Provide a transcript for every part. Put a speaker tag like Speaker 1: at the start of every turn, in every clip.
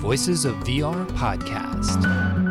Speaker 1: Voices of VR podcast.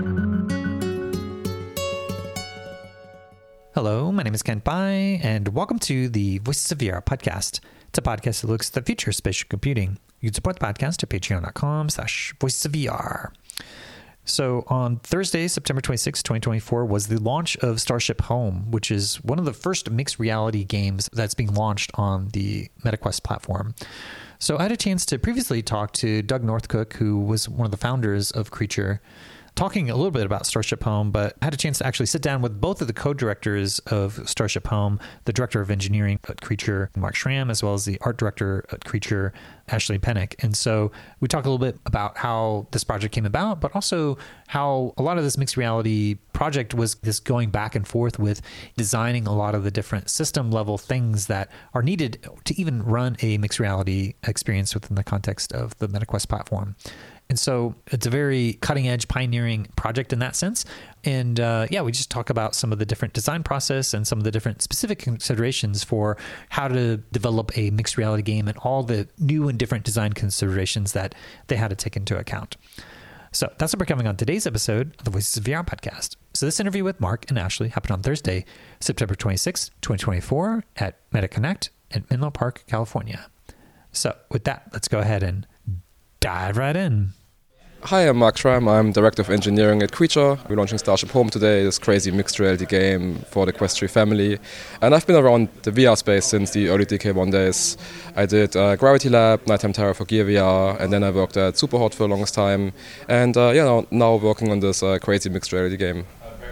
Speaker 1: Hello, my name is Kent Bai, and welcome to the Voices of VR podcast. It's a podcast that looks at the future of spatial computing. You can support the podcast at patreon.com/voicesofvr. So on Thursday, September 26, 2024, was the launch of Starship Home, which is one of the first mixed reality games that's being launched on the MetaQuest platform. So I had a chance to previously talk to Doug Northcook, who was one of the founders of Creature, talking a little bit about Starship Home, but I had a chance to actually sit down with both of the co-directors of Starship Home, the director of engineering at Creature, Mark Schramm, as well as the art director at Creature, Ashley Pennick. And so we talked a little bit about how this project came about, but also how a lot of this mixed reality project was this going back and forth with designing a lot of the different system level things that are needed to even run a mixed reality experience within the context of the MetaQuest platform. And so it's a very cutting edge, pioneering project in that sense. And we just talk about some of the different design process and some of the different specific considerations for how to develop a mixed reality game and all the new and different design considerations that they had to take into account. So that's what we're covering on today's episode of the Voices of VR podcast. So this interview with Mark and Ashley happened on Thursday, September 26, 2024 at MetaConnect at Menlo Park, California. So with that, let's go ahead and dive right in.
Speaker 2: Hi, I'm Mark Schramm. I'm Director of Engineering at Creature. We're launching Starship Home today, this crazy mixed reality game for the Quest 3 family. And I've been around the VR space since the early DK1 days. I did Gravity Lab, Nighttime Terror for Gear VR, and then I worked at Superhot for the longest time. And now working on this crazy mixed reality game.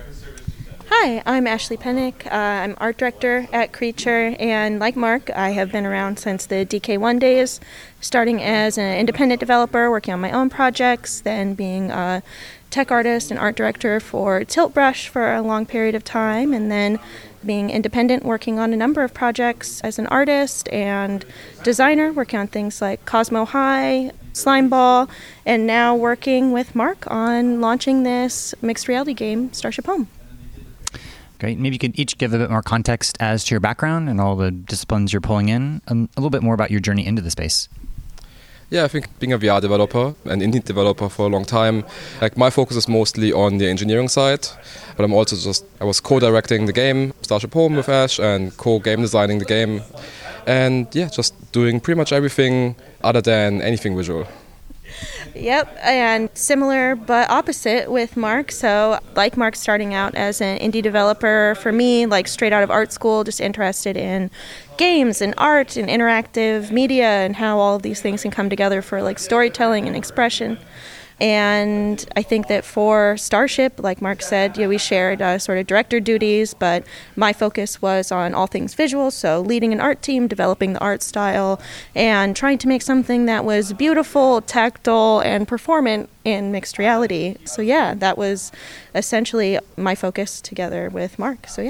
Speaker 3: Hi, I'm Ashley Pennick. I'm art director at Creature, and like Mark, I have been around since the DK1 days, starting as an independent developer, working on my own projects, then being a tech artist and art director for Tiltbrush for a long period of time, and then being independent, working on a number of projects as an artist and designer, working on things like Cosmo High, Slimeball, and now working with Mark on launching this mixed reality game, Starship Home.
Speaker 4: Great. Maybe you could each give a bit more context as to your background and all the disciplines you're pulling in, a little bit more about your journey into the space.
Speaker 2: Yeah, I think being a VR developer, an indie developer for a long time, my focus is mostly on the engineering side, but I was co-directing the game, Starship Home with Ash, and co-game designing the game, and just doing pretty much everything other than anything visual.
Speaker 3: Yep, and similar but opposite with Mark. So like Mark, starting out as an indie developer, for me, like straight out of art school, just interested in games and art and interactive media and how all of these things can come together for like storytelling and expression. And I think that for Starship, like Mark said, we shared sort of director duties, but my focus was on all things visual, so leading an art team, developing the art style, and trying to make something that was beautiful, tactile, and performant in mixed reality. So that was essentially my focus together with Mark. So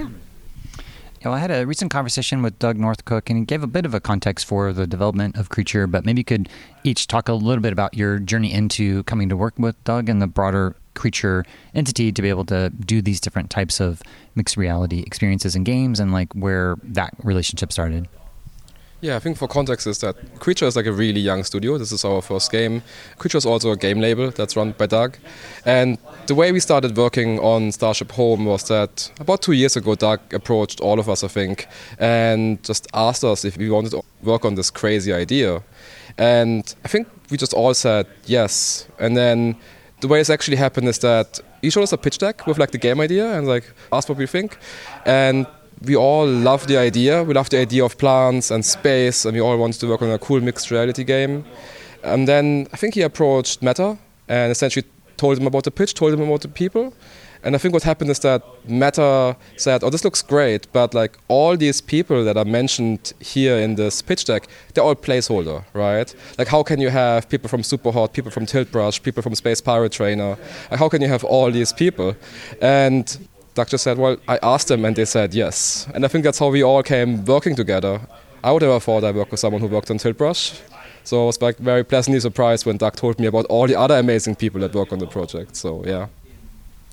Speaker 4: I had a recent conversation with Doug Northcook, and he gave a bit of a context for the development of Creature, but maybe you could each talk a little bit about your journey into coming to work with Doug and the broader Creature entity to be able to do these different types of mixed reality experiences and games, and like where that relationship started.
Speaker 2: Yeah, I think for context is that Creature is like a really young studio. This is our first game. Creature is also a game label that's run by Doug. And the way we started working on Starship Home was that about 2 years ago, Doug approached all of us, I think, and just asked us if we wanted to work on this crazy idea. And I think we just all said yes. And then the way it's actually happened is that he showed us a pitch deck with like the game idea and like asked what we think. And we all love the idea. We love the idea of plants and space, and we all wanted to work on a cool mixed reality game. And then I think he approached Meta and essentially told him about the pitch, told him about the people. And I think what happened is that Meta said, this looks great, but like all these people that are mentioned here in this pitch deck, they're all placeholder, right? Like how can you have people from Superhot, people from Tiltbrush, people from Space Pirate Trainer? Like, how can you have all these people? And Doug just said, I asked them and they said yes. And I think that's how we all came working together. I would never thought I worked with someone who worked on Tiltbrush. So I was like very pleasantly surprised when Doug told me about all the other amazing people that work on the project. So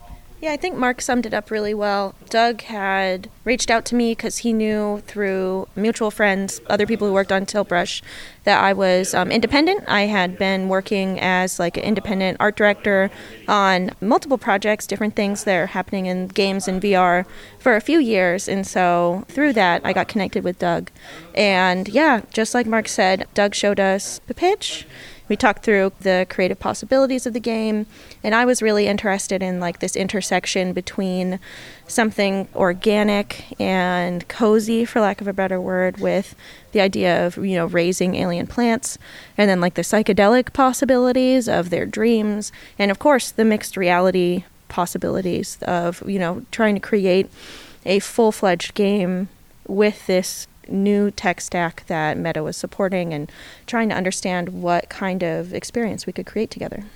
Speaker 3: Yeah, I think Mark summed it up really well. Doug had reached out to me because he knew through mutual friends, other people who worked on Tiltbrush, that I was independent. I had been working as like an independent art director on multiple projects, different things that are happening in games and VR for a few years. And so through that, I got connected with Doug. And yeah, just like Mark said, Doug showed us the pitch. We talked through the creative possibilities of the game, and I was really interested in like this intersection between something organic and cozy, for lack of a better word, with the idea of, raising alien plants, and then like the psychedelic possibilities of their dreams, and of course the mixed reality possibilities of, trying to create a full-fledged game with this new tech stack that Meta was supporting, and trying to understand what kind of experience we could create together.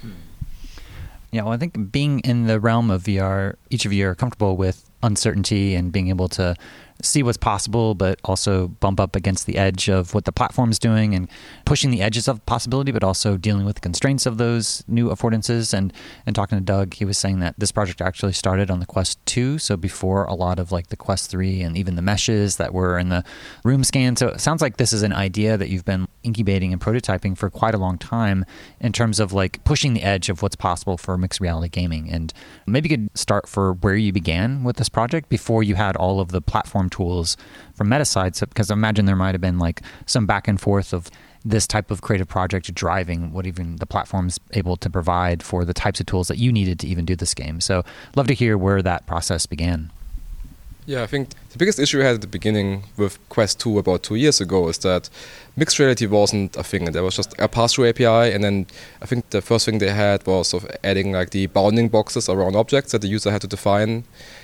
Speaker 4: Yeah, well, I think being in the realm of VR, each of you are comfortable with uncertainty and being able to see what's possible, but also bump up against the edge of what the platform's doing and pushing the edges of possibility, but also dealing with the constraints of those new affordances. And talking to Doug, he was saying that this project actually started on the Quest 2, so before a lot of like the Quest 3 and even the meshes that were in the room scan. So it sounds like this is an idea that you've been incubating and prototyping for quite a long time in terms of like pushing the edge of what's possible for mixed reality gaming. And maybe you could start for where you began with this project before you had all of the platform tools from Meta side, because I imagine there might have been like some back and forth of this type of creative project driving what even the platform's able to provide for the types of tools that you needed to even do this game. So love to hear where that process began.
Speaker 2: Yeah, I think the biggest issue we had at the beginning with Quest 2 about 2 years ago is that mixed reality wasn't a thing. There was just a pass-through API, and then I think the first thing they had was sort of adding like the bounding boxes around objects that the user had to define.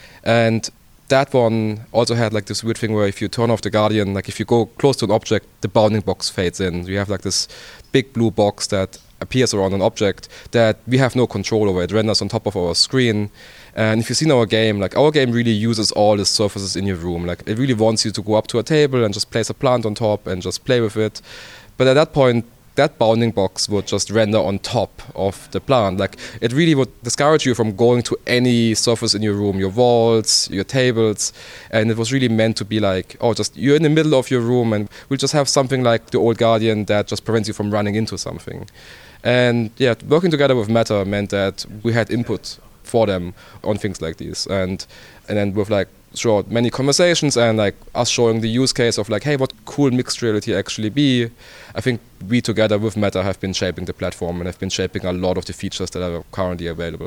Speaker 2: And that one also had like this weird thing where if you turn off the Guardian, like if you go close to an object, the bounding box fades in. You have like this big blue box that appears around an object that we have no control over. It renders on top of our screen. And if you've seen our game, like our game really uses all the surfaces in your room. Like it really wants you to go up to a table and just place a plant on top and just play with it. But at that point, that bounding box would just render on top of the plant. Like it really would discourage you from going to any surface in your room, your walls, your tables. And it was really meant to be like, just you're in the middle of your room and we'll just have something like the old Guardian that just prevents you from running into something. And yeah, working together with Meta meant that we had input for them on things like these. And then with like many conversations and like us showing the use case of like, hey, what cool mixed reality actually be? I think we together with Meta have been shaping the platform and have been shaping a lot of the features that are currently available.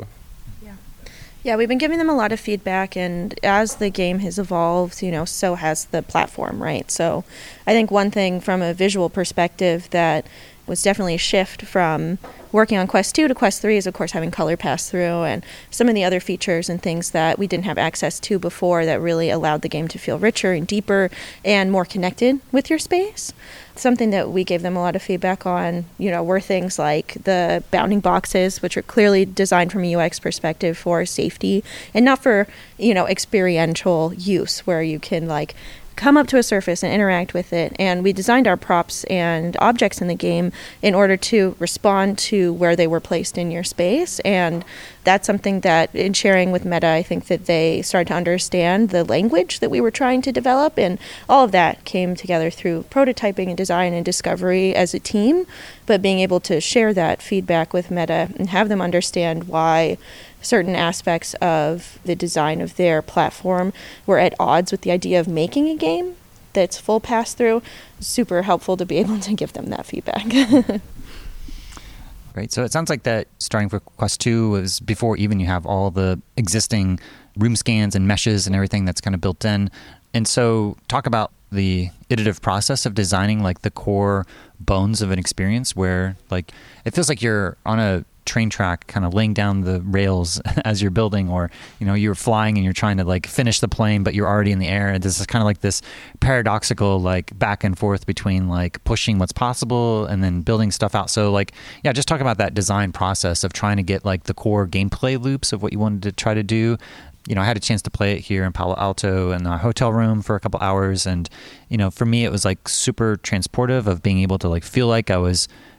Speaker 3: Yeah, we've been giving them a lot of feedback, and as the game has evolved, so has the platform, right? So I think one thing from a visual perspective that was definitely a shift from working on Quest 2 to Quest 3 is, of course, having color pass through and some of the other features and things that we didn't have access to before that really allowed the game to feel richer and deeper and more connected with your space. Something that we gave them a lot of feedback on, were things like the bounding boxes, which are clearly designed from a UX perspective for safety and not for, experiential use where you can like come up to a surface and interact with it. And we designed our props and objects in the game in order to respond to where they were placed in your space. And that's something that in sharing with Meta, I think that they started to understand the language that we were trying to develop. And all of that came together through prototyping and design and discovery as a team. But being able to share that feedback with Meta and have them understand why certain aspects of the design of their platform were at odds with the idea of making a game that's full pass-through, super helpful to be able to give them that feedback.
Speaker 4: Great. So it sounds like that starting for Quest 2 was before even you have all the existing room scans and meshes and everything that's kind of built in. And so talk about the iterative process of designing like the core bones of an experience where like it feels like you're on a train track kind of laying down the rails as you're building, or you're flying and you're trying to like finish the plane but you're already in the air, and this is kind of like this paradoxical like back and forth between like pushing what's possible and then building stuff out. So like just talk about that design process of trying to get like the core gameplay loops of what you wanted to try to do. I had a chance to play it here in Palo Alto in a hotel room for a couple hours, and for me it was like super transportive of being able to like feel like I was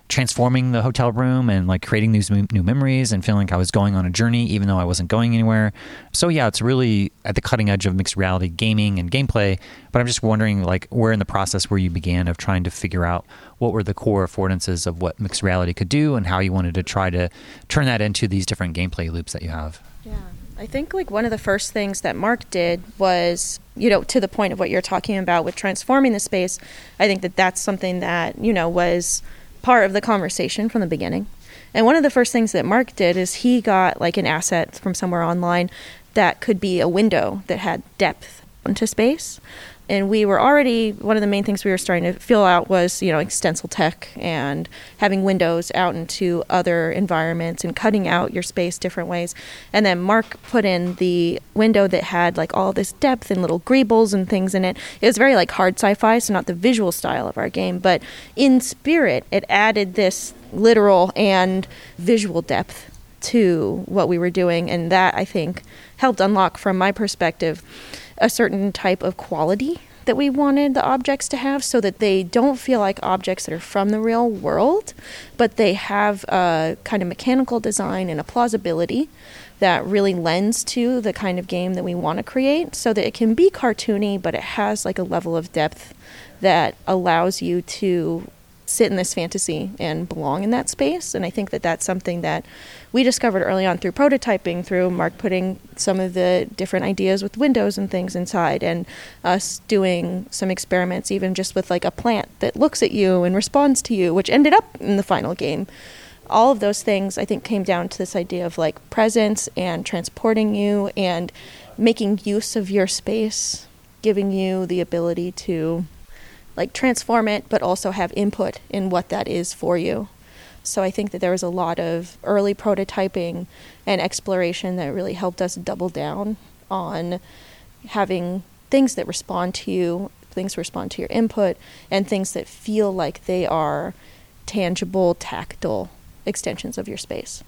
Speaker 4: transforming the hotel room and like creating these new memories and feeling like I was going on a journey even though I wasn't going anywhere. So yeah, it's really at the cutting edge of mixed reality gaming and gameplay, but I'm just wondering like where in the process where you began of trying to figure out what were the core affordances of what mixed reality could do and how you wanted to try to turn that into these different gameplay loops that you have.
Speaker 3: Yeah. I think like one of the first things that Mark did was, you know, to the point of what you're talking about with transforming the space, I think that that's something that, you know, was part of the conversation from the beginning. And one of the first things that Mark did is he got like an asset from somewhere online that could be a window that had depth into space. And we were already, one of the main things we were starting to feel out was, you know, like stencil tech and having windows out into other environments and cutting out your space different ways. And then Mark put in the window that had like all this depth and little greebles and things in it. It was very like hard sci-fi, so not the visual style of our game, but in spirit, it added this literal and visual depth to what we were doing. And that, I think, helped unlock, from my perspective, a certain type of quality that we wanted the objects to have, so that they don't feel like objects that are from the real world, but they have a kind of mechanical design and a plausibility that really lends to the kind of game that we want to create, so that it can be cartoony, but it has like a level of depth that allows you to sit in this fantasy and belong in that space. And I think that that's something that we discovered early on through prototyping, through Mark putting some of the different ideas with windows and things inside, and us doing some experiments even just with like a plant that looks at you and responds to you, which ended up in the final game. All of those things, I think, came down to this idea of like presence and transporting you and making use of your space, giving you the ability to like transform it, but also have input in what that is for you. So I think that there was a lot of early prototyping and exploration that really helped us double down on having things that respond to you, things respond to your input, and things that feel like they are tangible, tactile extensions of your space.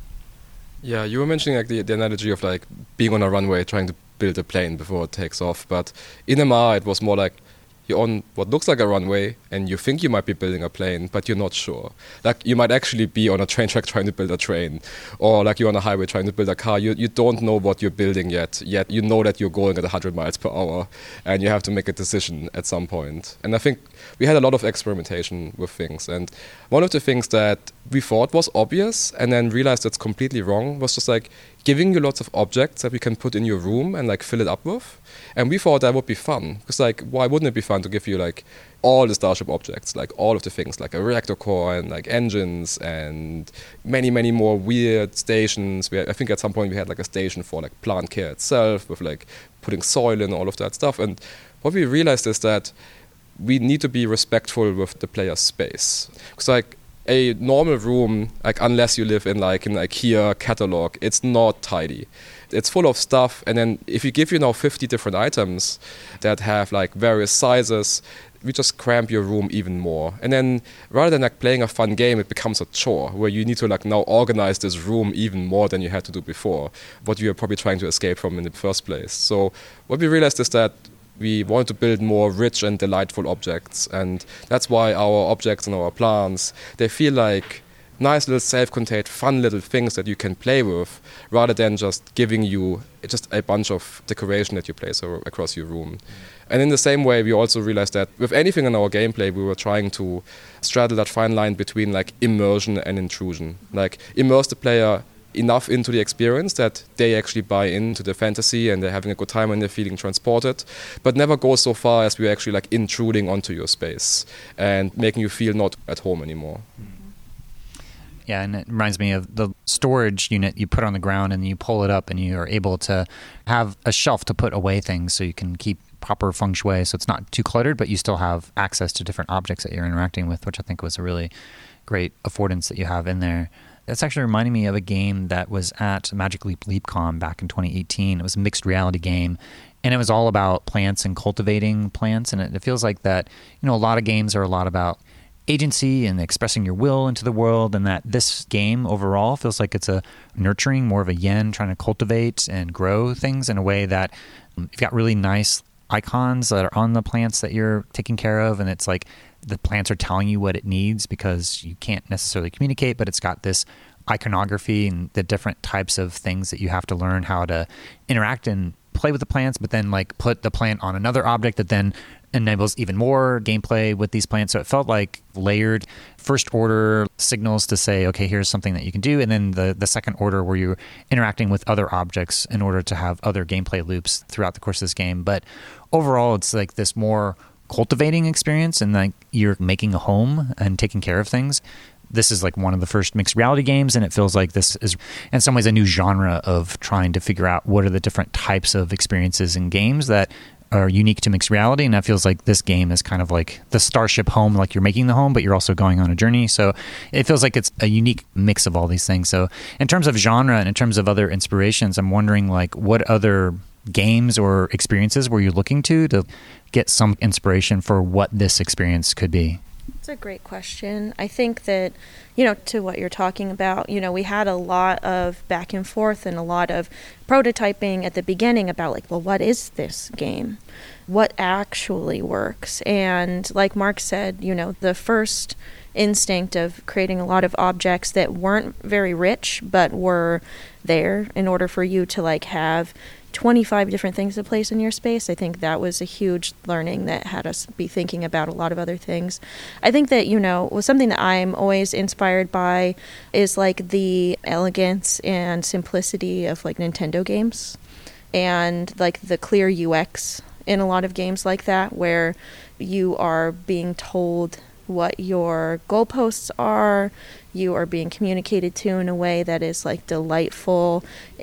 Speaker 2: Yeah, you were mentioning like the analogy of like being on a runway trying to build a plane before it takes off, but in MR it was more like you're on what looks like a runway and you think you might be building a plane, but you're not sure. Like you might actually be on a train track trying to build a train, or like you're on a highway trying to build a car. You don't know what you're building yet you know that you're going at 100 miles per hour and you have to make a decision at some point. And I think we had a lot of experimentation with things, and one of the things that we thought was obvious and then realized it's completely wrong was just like giving you lots of objects that we can put in your room and like fill it up with. And we thought that would be fun, because like why wouldn't it be fun to give you like all the Starship objects, like all of the things, like a reactor core and like engines and many more weird stations. I think at some point we had like a station for like plant care itself with like putting soil in, all of that stuff. And what we realized is that we need to be respectful with the player's space, because like a normal room, like unless you live in like an IKEA catalog, it's not tidy. It's full of stuff, and then if you give you now 50 different items that have like various sizes, we just cramp your room even more. And then rather than like playing a fun game, it becomes a chore where you need to like now organize this room even more than you had to do before, what you were probably trying to escape from in the first place. So what we realized is that we wanted to build more rich and delightful objects, and that's why our objects and our plants, they feel like nice little self-contained fun little things that you can play with, rather than just giving you just a bunch of decoration that you place across your room. And in the same way, we also realized that with anything in our gameplay, we were trying to straddle that fine line between like immersion and intrusion, like immerse the player enough into the experience that they actually buy into the fantasy and they're having a good time and they're feeling transported, but never go so far as we're actually like intruding onto your space and making you feel not at home anymore.
Speaker 4: Yeah, and it reminds me of the storage unit you put on the ground and you pull it up and you are able to have a shelf to put away things so you can keep proper feng shui so it's not too cluttered, but you still have access to different objects that you're interacting with, which I think was a really great affordance that you have in there. That's actually reminding me of a game that was at Magic Leap LeapCon back in 2018. It was a mixed reality game, and it was all about plants and cultivating plants. And it feels like that, you know, a lot of games are a lot about agency and expressing your will into the world, and that this game overall feels like it's a nurturing, more of a yin, trying to cultivate and grow things in a way that you've got really nice icons that are on the plants that you're taking care of, and it's like the plants are telling you what it needs because you can't necessarily communicate, but it's got this iconography and the different types of things that you have to learn how to interact and play with the plants, but then like put the plant on another object that then enables even more gameplay with these plants. So it felt like layered first order signals to say, okay, here's something that you can do. And then the second order where you're interacting with other objects in order to have other gameplay loops throughout the course of this game. But overall, it's like this more cultivating experience and like you're making a home and taking care of things. This is like one of the first mixed reality games, and it feels like this is in some ways a new genre of trying to figure out what are the different types of experiences in games that are unique to mixed reality. And that feels like this game is kind of like the Starship home, like you're making the home, but you're also going on a journey. So it feels like it's a unique mix of all these things. So in terms of genre and in terms of other inspirations, I'm wondering like what other games or experiences were you looking to get some inspiration for what this experience could be?
Speaker 3: It's a great question. I think that, to what you're talking about, we had a lot of back and forth and a lot of prototyping at the beginning about like, well, what is this game? What actually works? And like Mark said, the first instinct of creating a lot of objects that weren't very rich, but were there in order for you to like have 25 different things to place in your space. I think that was a huge learning that had us be thinking about a lot of other things. I think that, was something that I'm always inspired by is like the elegance and simplicity of like Nintendo games and like the clear UX in a lot of games like that, where you are being told what your goalposts are, you are being communicated to in a way that is like delightful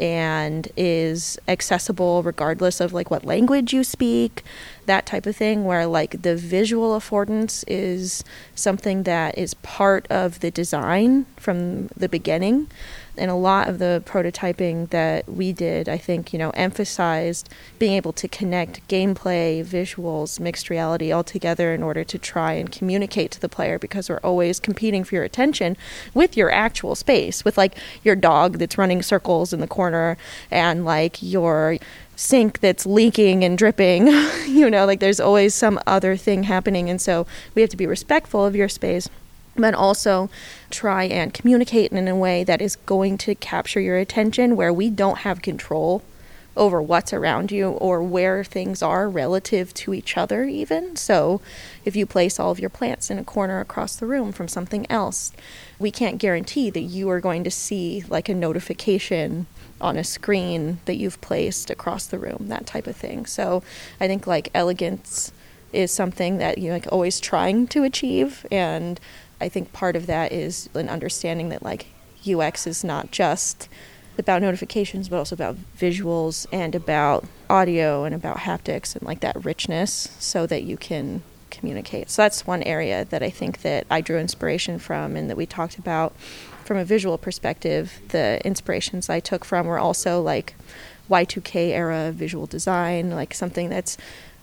Speaker 3: and is accessible regardless of like what language you speak, that type of thing, where like the visual affordance is something that is part of the design from the beginning. And a lot of the prototyping that we did, I think, emphasized being able to connect gameplay, visuals, mixed reality all together in order to try and communicate to the player, because we're always competing for your attention with your actual space, with like your dog that's running circles in the corner and like your sink that's leaking and dripping, like there's always some other thing happening. And so we have to be respectful of your space, but also try and communicate in a way that is going to capture your attention, where we don't have control over what's around you or where things are relative to each other even. So if you place all of your plants in a corner across the room from something else, we can't guarantee that you are going to see like a notification on a screen that you've placed across the room, that type of thing. So I think like elegance is something that you're like always trying to achieve, and I think part of that is an understanding that like UX is not just about notifications, but also about visuals and about audio and about haptics and like that richness so that you can communicate. So that's one area that I think that I drew inspiration from and that we talked about from a visual perspective. The inspirations I took from were also like Y2K era visual design, like something that's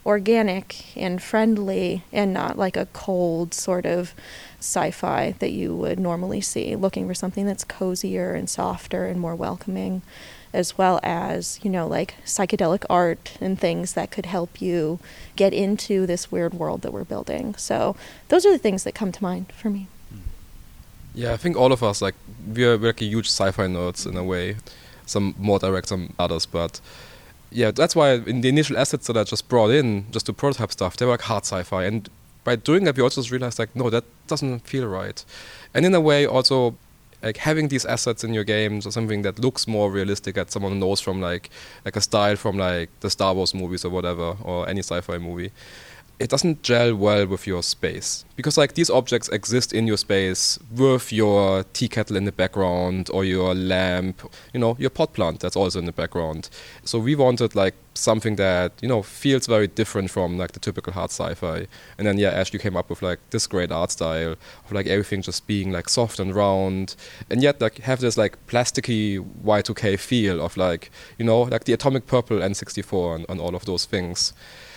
Speaker 3: organic and friendly and not like a cold sort of sci-fi that you would normally see, looking for something that's cozier and softer and more welcoming, as well as, like psychedelic art and things that could help you get into this weird world that we're building. So those are the things that come to mind for me.
Speaker 2: Yeah, I think all of us, like, we're like huge sci-fi nerds in a way. Some more direct, some others, but yeah, that's why in the initial assets that I just brought in, just to prototype stuff, they were like hard sci-fi. And by doing that, we also just realized, like, no, that doesn't feel right. And in a way, also, like, having these assets in your games or something that looks more realistic, that someone knows from, like a style from, like, the Star Wars movies or whatever, or any sci-fi movie, it doesn't gel well with your space. Because, like, these objects exist in your space with your tea kettle in the background or your lamp, your pot plant that's also in the background. So we wanted, like, something that, feels very different from, like, the typical hard sci-fi. And then, yeah, Ashley came up with, like, this great art style of, like, everything just being, like, soft and round. And yet, like, have this, like, plasticky Y2K feel of, like, like the Atomic Purple N64 and all of those things.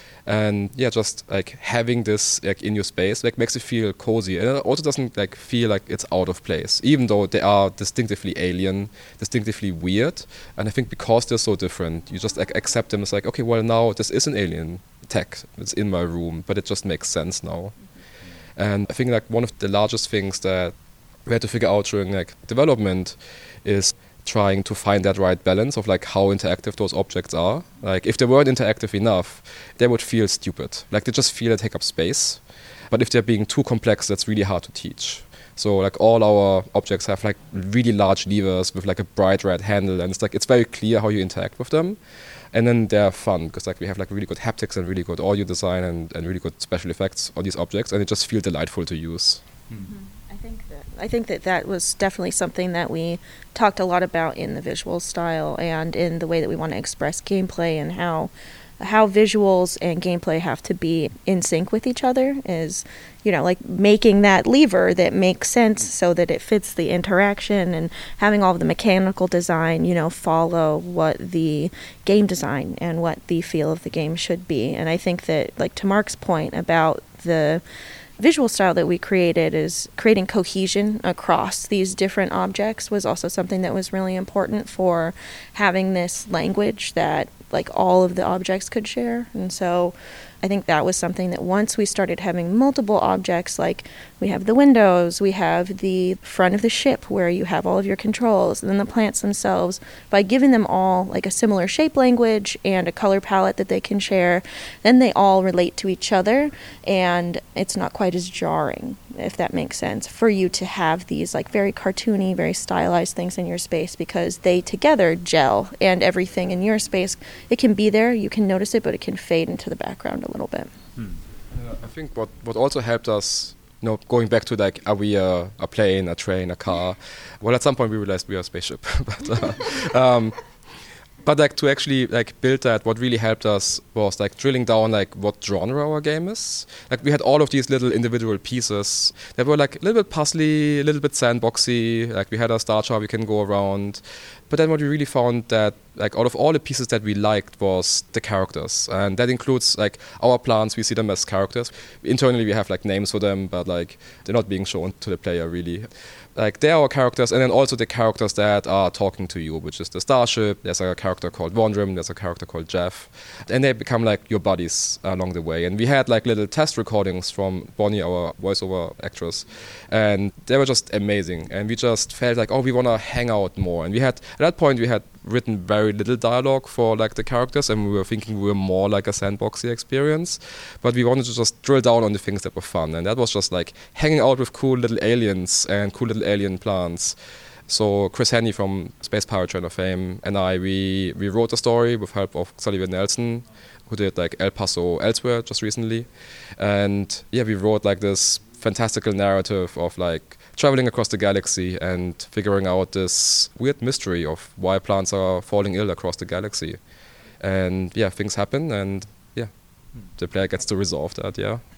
Speaker 2: And yeah, just like having this like in your space like makes it feel cozy, and it also doesn't like feel like it's out of place, even though they are distinctively alien, distinctively weird. And I think because they're so different, you just like accept them as like, okay, well, now this is an alien tech, it's in my room, but it just makes sense now. And I think like one of the largest things that we had to figure out during like development is trying to find that right balance of like how interactive those objects are. Like if they weren't interactive enough, they would feel stupid. Like they just feel they take up space. But if they're being too complex, that's really hard to teach. So like all our objects have like really large levers with like a bright red handle, and it's very clear how you interact with them. And then they're fun because like we have like really good haptics and really good audio design and really good special effects on these objects, and it just feels delightful to use.
Speaker 3: I think that was definitely something that we talked a lot about in the visual style and in the way that we want to express gameplay, and how visuals and gameplay have to be in sync with each other, is, like making that lever that makes sense so that it fits the interaction, and having all of the mechanical design, follow what the game design and what the feel of the game should be. And I think that, like, to Mark's point about the visual style that we created, is creating cohesion across these different objects was also something that was really important for having this language that like all of the objects could share. And so I think that was something that once we started having multiple objects, like we have the windows, we have the front of the ship where you have all of your controls, and then the plants themselves, by giving them all like a similar shape language and a color palette that they can share, then they all relate to each other, and it's not quite as jarring, if that makes sense, for you to have these like very cartoony, very stylized things in your space, because they together gel, and everything in your space, it can be there, you can notice it, but it can fade into the background a little bit.
Speaker 2: I think what also helped us, going back to like, are we a plane, a train, a car? Well, at some point we realized we are a spaceship. But like to actually like build that, what really helped us was like drilling down like what genre our game is. Like we had all of these little individual pieces that were like a little bit puzzly, a little bit sandboxy. Like we had a star chart we can go around. But then what we really found that like out of all the pieces that we liked was the characters. And that includes like our plants, we see them as characters. Internally we have like names for them, but like they're not being shown to the player really. Like they're our characters, and then also the characters that are talking to you, which is the starship. There's a character called Wondrim, there's a character called Jeff, and they become like your buddies along the way. And we had like little test recordings from Bonnie, our voiceover actress, and they were just amazing. And we just felt like, we want to hang out more. And at that point we had written very little dialogue for like the characters, and we were thinking we were more like a sandboxy experience, but we wanted to just drill down on the things that were fun, and that was just like hanging out with cool little aliens and cool little alien plants. So Chris Henney from Space Pirate Train of Fame and we wrote the story with help of Sullivan Nelson, who did like El Paso Elsewhere just recently, and we wrote like this fantastical narrative of like traveling across the galaxy and figuring out this weird mystery of why plants are falling ill across the galaxy. And things happen, and the player gets to resolve that.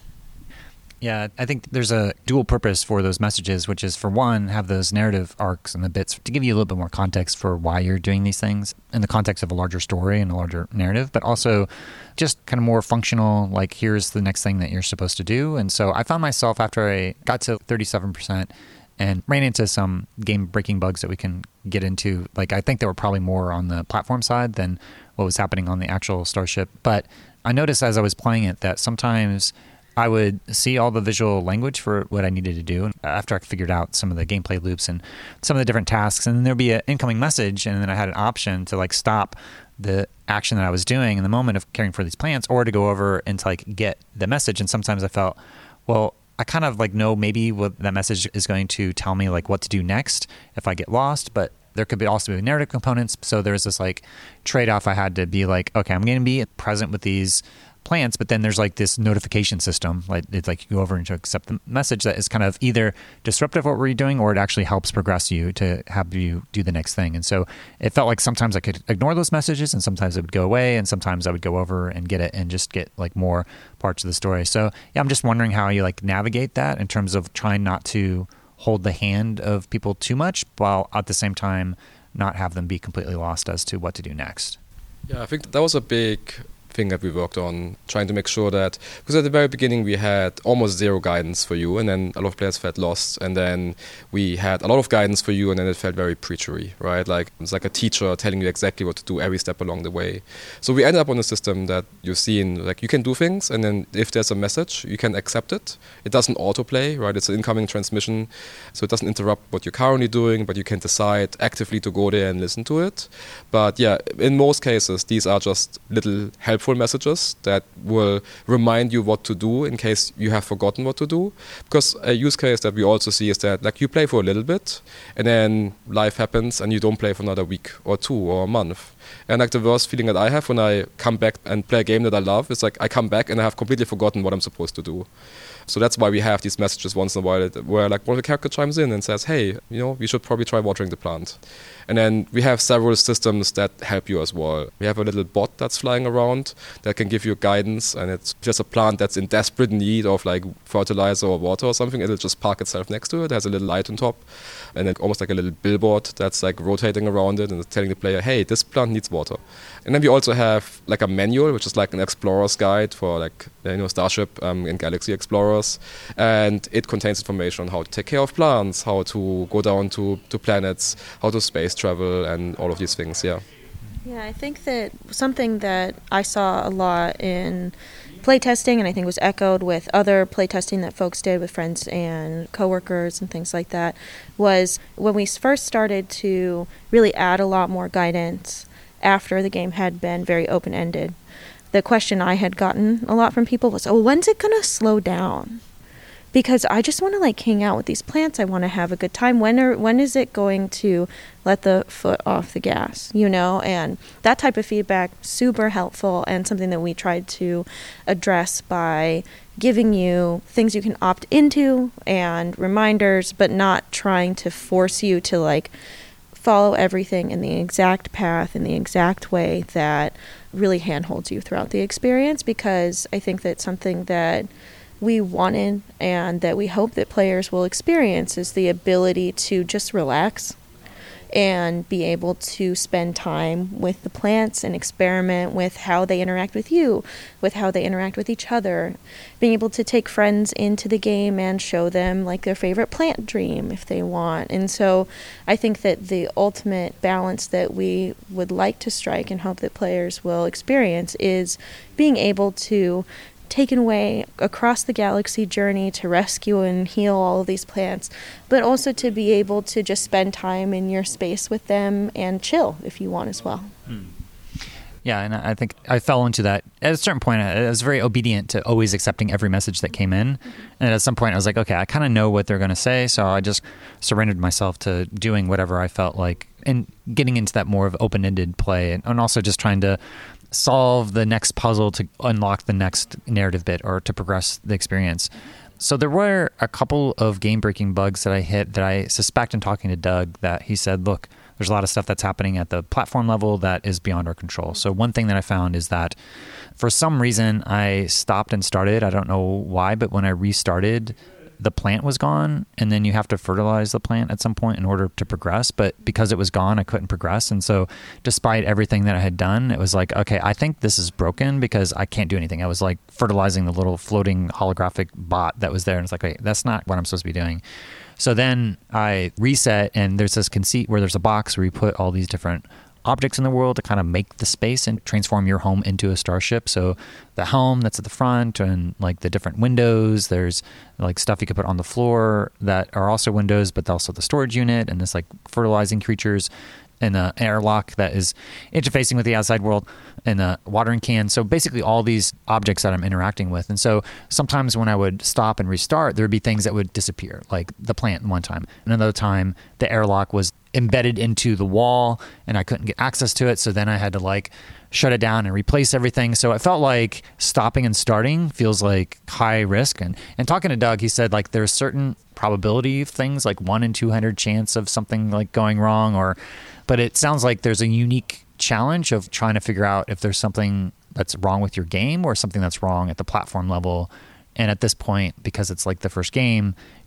Speaker 4: Yeah, I think there's a dual purpose for those messages, which is, for one, have those narrative arcs and the bits to give you a little bit more context for why you're doing these things in the context of a larger story and a larger narrative, but also just kind of more functional, like here's the next thing that you're supposed to do. And so I found myself, after I got to 37% and ran into some game-breaking bugs that we can get into, like I think they were probably more on the platform side than what was happening on the actual Starship. But I noticed as I was playing it that sometimes I would see all the visual language for what I needed to do after I figured out some of the gameplay loops and some of the different tasks, and then there'd be an incoming message, and then I had an option to like stop the action that I was doing in the moment of caring for these plants, or to go over and to like get the message. And sometimes I felt, well, I kind of like know maybe what that message is going to tell me, like what to do next if I get lost, but there could be also be narrative components. So there's this like trade-off I had to be like, okay, I'm going to be present with these plants, but then there's like this notification system, like it's like you go over and to accept the message that is kind of either disruptive of what we're doing, or it actually helps progress you to have you do the next thing. And so it felt like sometimes I could ignore those messages, and sometimes it would go away, and sometimes I would go over and get it and just get like more parts of the story. So I'm just wondering how you like navigate that in terms of trying not to hold the hand of people too much, while at the same time not have them be completely lost as to what to do next.
Speaker 2: I think that was a big thing that we worked on, trying to make sure that, because at the very beginning we had almost zero guidance for you, and then a lot of players felt lost, and then we had a lot of guidance for you, and then it felt very preachery, right? Like it's like a teacher telling you exactly what to do every step along the way. So we ended up on a system that you've seen, like you can do things, and then if there's a message, you can accept it. It doesn't autoplay, right? It's an incoming transmission, so it doesn't interrupt what you're currently doing, but you can decide actively to go there and listen to it. But yeah, in most cases, these are just little helpful messages that will remind you what to do in case you have forgotten what to do. Because a use case that we also see is that like you play for a little bit, and then life happens and you don't play for another week or 2 or a month. And like the worst feeling that I have when I come back and play a game that I love is like I come back and I have completely forgotten what I'm supposed to do. So that's why we have these messages once in a while where like one of the character chimes in and says, hey, we should probably try watering the plant. And then we have several systems that help you as well. We have a little bot that's flying around that can give you guidance, and it's just a plant that's in desperate need of like fertilizer or water or something. It'll just park itself next to it. It has a little light on top, and then almost like a little billboard that's like rotating around it and it's telling the player, hey, this plant needs water. And then we also have like a manual, which is like an explorer's guide for like Starship and Galaxy Explorers, and it contains information on how to take care of plants, how to go down to planets, how to space travel, and all of these things. Yeah,
Speaker 3: I think that something that I saw a lot in playtesting, and I think was echoed with other playtesting that folks did with friends and coworkers and things like that, was when we first started to really add a lot more guidance after the game had been very open-ended. The question I had gotten a lot from people was, oh, when's it going to slow down? Because I just want to like hang out with these plants. I want to have a good time. When is it going to let the foot off the gas? And that type of feedback, super helpful, and something that we tried to address by giving you things you can opt into and reminders, but not trying to force you to like follow everything in the exact path, in the exact way that really handholds you throughout the experience. Because I think that's something that we wanted and that we hope that players will experience is the ability to just relax and be able to spend time with the plants and experiment with how they interact with you, with how they interact with each other, being able to take friends into the game and show them like their favorite plant dream if they want. And so I think that the ultimate balance that we would like to strike and hope that players will experience is being able to taken away across the galaxy journey to rescue and heal all of these plants, but also to be able to just spend time in your space with them and chill if you want as well.
Speaker 4: Yeah, and I think I fell into that. At a certain point, I was very obedient to always accepting every message that came in. And at some point, I was like, okay, I kind of know what they're going to say, so I just surrendered myself to doing whatever I felt like and getting into that more of open-ended play and also just trying to solve the next puzzle to unlock the next narrative bit or to progress the experience. So there were a couple of game-breaking bugs that I hit that I suspect in talking to Doug that he said, look, there's a lot of stuff that's happening at the platform level that is beyond our control. So one thing that I found is that for some reason I stopped and started. I don't know why, but when I restarted, the plant was gone, and then you have to fertilize the plant at some point in order to progress. But because it was gone, I couldn't progress. And so despite everything that I had done, it was like, okay, I think this is broken because I can't do anything. I was like fertilizing the little floating holographic bot that was there. And it's like, wait, that's not what I'm supposed to be doing. So then I reset, and there's this conceit where there's a box where you put all these different objects in the world to kind of make the space and transform your home into a starship. So the helm that's at the front and like the different windows, there's like stuff you could put on the floor that are also windows, but also the storage unit and this like fertilizing creatures and the airlock that is interfacing with the outside world and the watering can. So basically all these objects that I'm interacting with. And so sometimes when I would stop and restart, there would be things that would disappear, like the plant one time. Another time, the airlock was embedded into the wall and I couldn't get access to it. So then I had to like shut it down and replace everything. So it felt like stopping and starting feels like high risk. And talking to Doug, he said like there's certain probability of things, like 1 in 200 chance of something like going wrong, but it sounds like there's a unique challenge of trying to figure out if there's something that's wrong with your game or something that's wrong at the platform level. And at this point, because it's like the first game,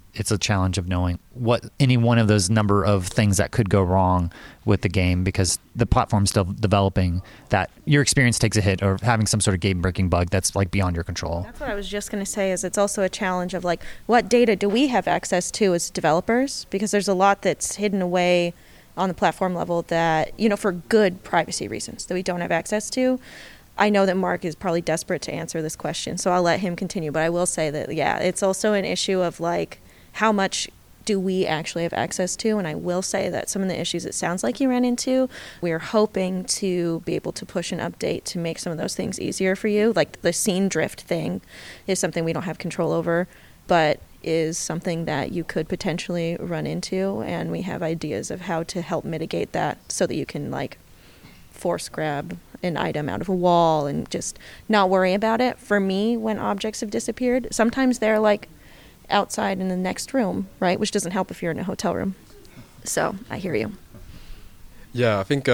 Speaker 1: it's a challenge of knowing what any one of those number of things that could go wrong with the game, because the platform's still developing, that your experience takes a hit, or having some sort of game-breaking bug that's like beyond your control.
Speaker 3: That's what I was just going to say, is it's also a challenge of like, what data do we have access to as developers? Because there's a lot that's hidden away on the platform level that, for good privacy reasons, that we don't have access to. I know that Mark is probably desperate to answer this question, so I'll let him continue. But I will say that, it's also an issue of like, how much do we actually have access to? And I will say that some of the issues it sounds like you ran into, we're hoping to be able to push an update to make some of those things easier for you. Like the scene drift thing is something we don't have control over, but is something that you could potentially run into. And we have ideas of how to help mitigate that so that you can like force grab an item out of a wall and just not worry about it. For me, when objects have disappeared, sometimes they're like outside in the next room, right? Which doesn't help if you're in a hotel room. So I hear you.
Speaker 2: Yeah, I think,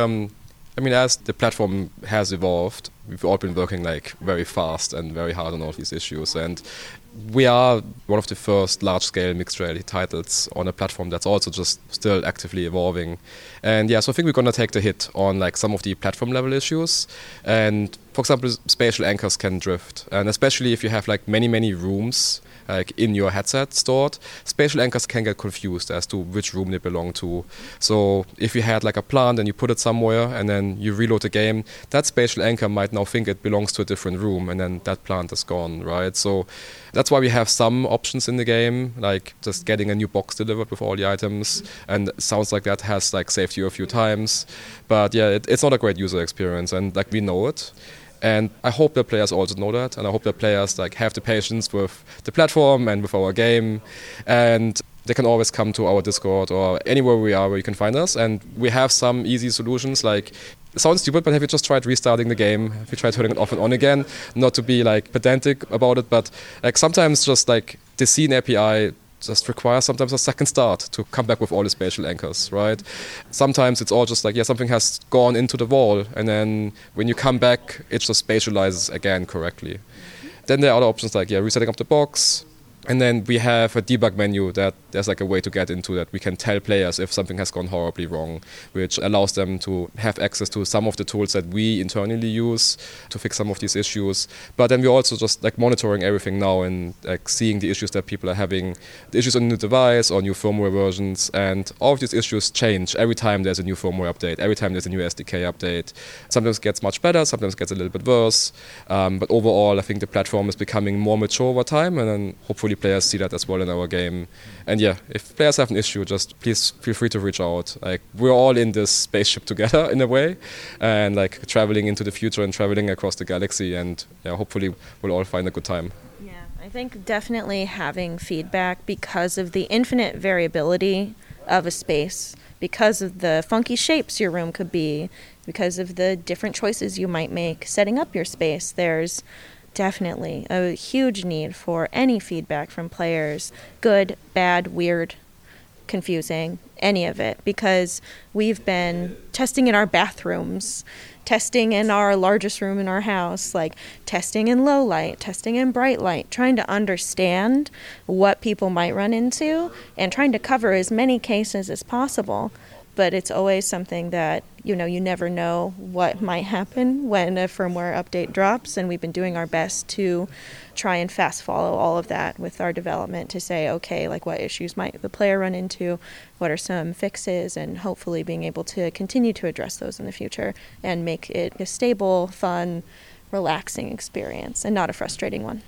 Speaker 2: as the platform has evolved, we've all been working like very fast and very hard on all these issues. And we are one of the first large-scale mixed reality titles on a platform that's also just still actively evolving. And so I think we're going to take the hit on like some of the platform level issues. And for example, spatial anchors can drift. And especially if you have like many rooms like in your headset stored, spatial anchors can get confused as to which room they belong to. So if you had like a plant and you put it somewhere and then you reload the game, that spatial anchor might now think it belongs to a different room, and then that plant is gone, right? So that's why we have some options in the game, like just getting a new box delivered with all the items, and it sounds like that has like saved you a few times. But it's not a great user experience, and like we know it. And I hope that players also know that, and I hope that players like have the patience with the platform and with our game, and they can always come to our Discord or anywhere we are where you can find us. And we have some easy solutions, like, it sounds stupid, but have you just tried restarting the game? Have you tried turning it off and on again? Not to be like pedantic about it, but like sometimes just like the scene API just requires sometimes a second start to come back with all the spatial anchors, right? Sometimes it's all just like, something has gone into the wall, and then when you come back, it just spatializes again correctly. Then there are other options like, resetting up the box. And then we have a debug menu that there's like a way to get into that. We can tell players if something has gone horribly wrong, which allows them to have access to some of the tools that we internally use to fix some of these issues. But then we're also just like monitoring everything now and like seeing the issues that people are having, the issues on the new device or new firmware versions. And all of these issues change every time there's a new firmware update, every time there's a new SDK update. Sometimes it gets much better, sometimes it gets a little bit worse. But overall, I think the platform is becoming more mature over time, and then hopefully players see that as well in our game. And if players have an issue, just please feel free to reach out. Like, we're all in this spaceship together in a way, and like traveling into the future and traveling across the galaxy, and hopefully we'll all find a good time.
Speaker 3: I think definitely having feedback, because of the infinite variability of a space, because of the funky shapes your room could be, because of the different choices you might make setting up your space. There's definitely a huge need for any feedback from players, good, bad, weird, confusing, any of it, because we've been testing in our bathrooms, testing in our largest room in our house, like testing in low light, testing in bright light, trying to understand what people might run into and trying to cover as many cases as possible. But it's always something that, you never know what might happen when a firmware update drops, and we've been doing our best to try and fast follow all of that with our development to say, okay, like what issues might the player run into, what are some fixes, and hopefully being able to continue to address those in the future and make it a stable, fun, relaxing experience and not a frustrating one.